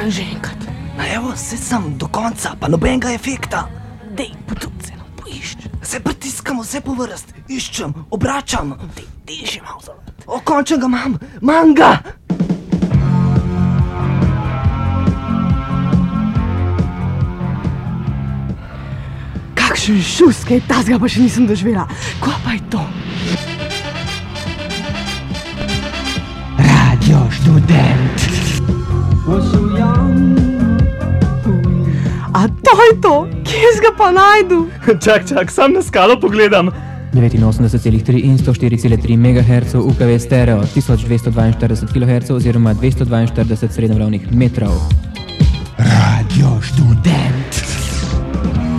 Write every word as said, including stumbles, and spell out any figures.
Daj že enkrat. Na evo, se sem do konca, pa nobenega efekta. Dej, potrup se, no, poišč. Se pritiskam vse po vrst, iščem, obračam. Dej, dej že malo zalet. O, končen ga imam, imam ga! Kakšen šus, kaj tazga pa še nisem doživela. Kva pa je to? Radio Študent. A to je to? Kje ga pa najdu? Čak, čak, sam na skalo pogledam. devetinosemdeset celih tri in sto štiri celih tri megaherca U K V stereo, tisoč dvesto dvainštirideset kilohercev oziroma dvesto dvainštirideset srednjevalovnih metrov. Radio Študent.